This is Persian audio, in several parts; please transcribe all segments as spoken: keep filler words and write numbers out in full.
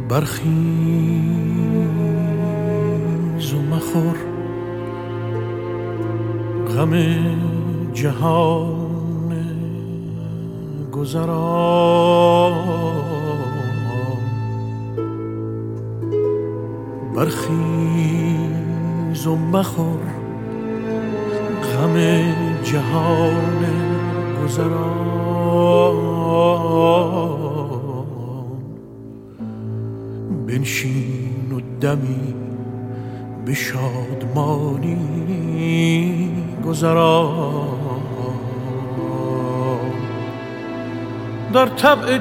برخیز و مخور غم جهان گذران، برخیز و مخور غم جهان گذران، بنشین و دمی به شادمانی گذران. در طبع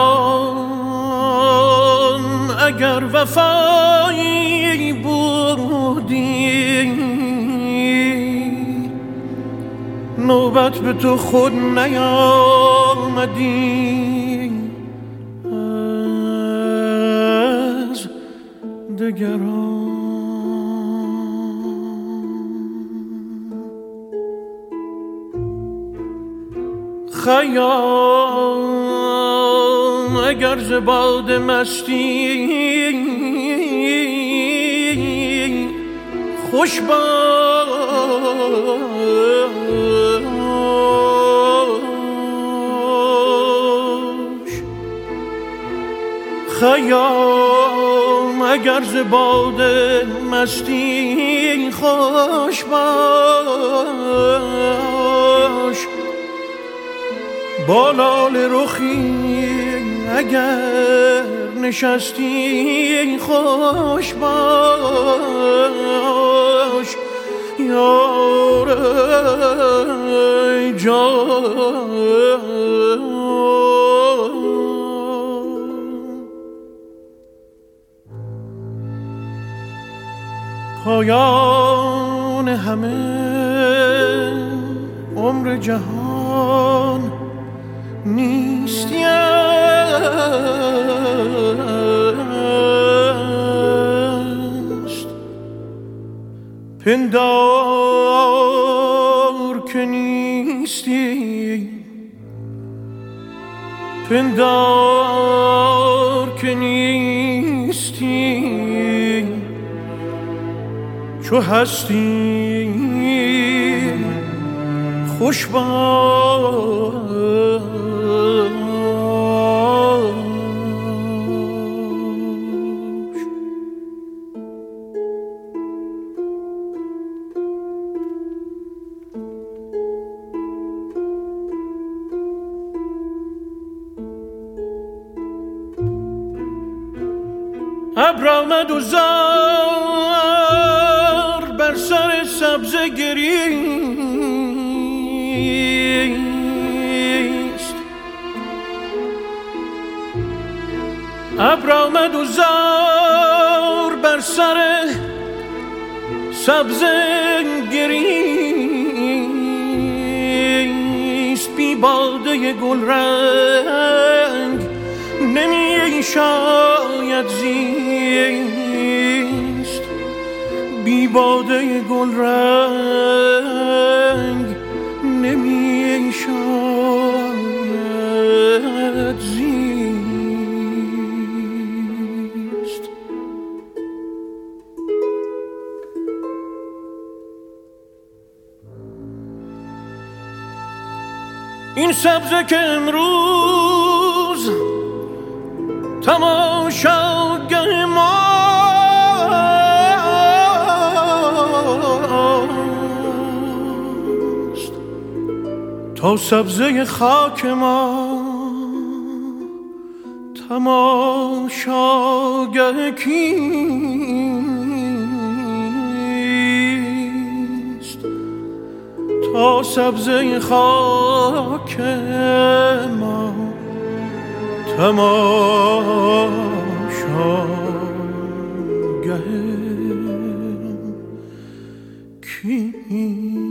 جهان اگر وفایی بودی، نوبت به تو خود نیامدی از دگران. خیام اگر ز باد مستی خوش باش، خیام اگر ز باد مستی خوش باش، با لاله رخی اگر نشستی خوش باش، یار ای جان. پایان همه عمر جهان نیستی است، پندار که نیستی، پندار که نیستی، چو هستی خوش باش. ابر آمد و زار بر سر سبزه گریست، ابر آمد و زار بر سر سبزه گریست، بی باده گل رنگ نمی شاید زیست، بی باده گل رنگ نمی شاید زیست. این سبزه که امروز تماشاگه ماست، تا سبزه خاک ما تماشاگه کیست، تا سبزه خاک ما تماشاگه کیست.